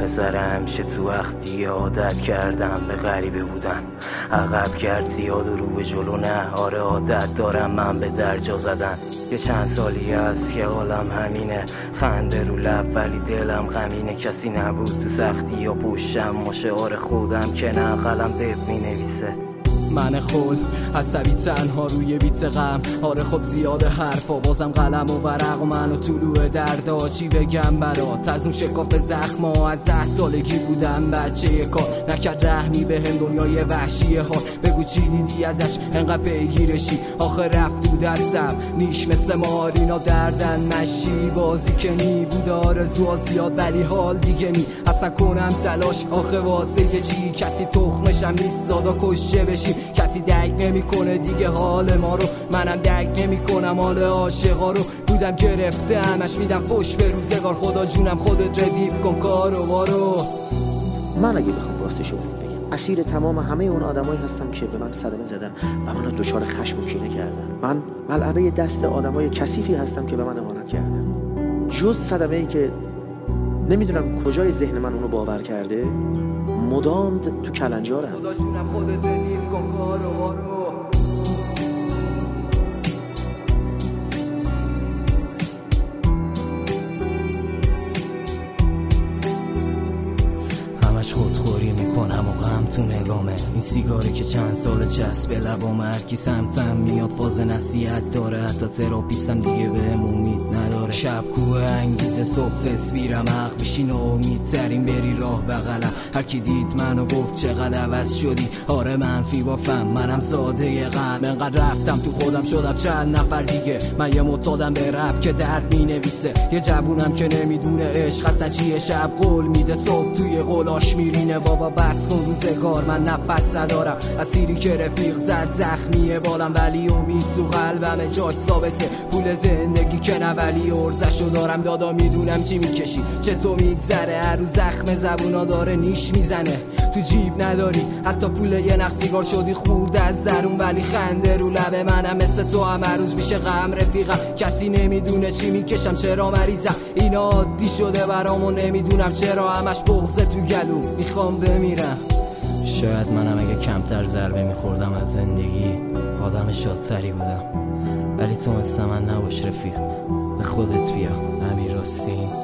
پسر همیشه تو وقتی عادت کردم به غریبه بودن، عقب کرد زیاد و رو به جلو نه. آره عادت دارم من به درجا زدن. یه چند سالی هست که حالم همینه، خنده رو لب ولی دلم غمینه. کسی نبود تو سختی یا پشتم، مشعار خودم که نه قلم دب می نویسه. من خل عصبی تنها روی بیت غم. آره خب زیاده حرفا بازم قلم و ورق و من و طلوع دردا. چی بگم برات از اون شکاف زخما؟ از 10 سالگی بودم بچه کار، نکرد رحمی به هم دنیای وحشیه ها. بگو چی دیدی ازش انقدر پیگیرشی؟ آخه رفت تو دستم نیش مثل مارینا دردن مشی. بازی که نی بود آرزوها زیاد ولی حال دیگه نی. اصلا کنم تلاش آخه واسه یه چی؟ کسی تخمشم نیست زادا کشه بشی. کسی درک نمیکنه دیگه حال ما رو، منم درک نمیکنم حال عاشقا رو. بودم گرفته همش میدم فوش به روزگار. خدا جونم خودت ردیف کن کارو بارو. من اگه بخوام راستشو بگم اسیر تمام همه اون آدمایی هستم که به من صدمه زدن و منو دچار خشم و کینه کردن. من ملعبه دست آدمای کثیفی هستم که به من اهانت کردن. جز صدمه‌ای که نمیدونم کجای ذهن من اونو باور کرده مدام تو کلنجارم. خدا جونم خودت ردیف کن کارو بارو. همش خودخوری میکنم و غم تو نگامه. این سیگاری که چند سال چسب لبام، هر کی سمتم میاد فاز نصیحت داره. حتی تراپیستم دیگه بهم امید نداره. شب کوه انگیزه صبح تصویرم حق بشین و امیدترین بری راه بغلم. هر کی دید منو گفت چقدر عوض شدی. آره منفی بافم منم ساده غم. انقدر رفتم تو خودم شدم چند نفر دیگه. من یه معتادم به رپ که درد مینویسه. یه جوونم که نمیدونه عشق اصلا چیه. شب قول میده صبح توی قولاش میرینه. بابا بس کن روزگار من نفس ندارم. اسیری که رفیق زد زخمیه بالم ولی امید تو قلبم جاش ثابته. پول زندگی که نه ولی ارزشو دارم. دادا میدونم چی میکشی چطور میگذره. هر روز زخم زبونا داره نیش میزنه. تو جیب نداری حتی پول یه نخ سیگار شدی خورد از درون ولی خنده رو لب منم. مثل تو هم هر روز میشه غم رفیقم. کسی نمیدونه چی میکشم چرا مریضم. اینا عادی شده برام و نمیدونم چرا. همش بغضه تو گلو میخوام بمیرم. شاید منم اگه کمتر ضربه میخوردم از زندگی آدم شادتری بودم. ولی تو مثل من نباش رفیق، به خودت بیا. امیر حسین.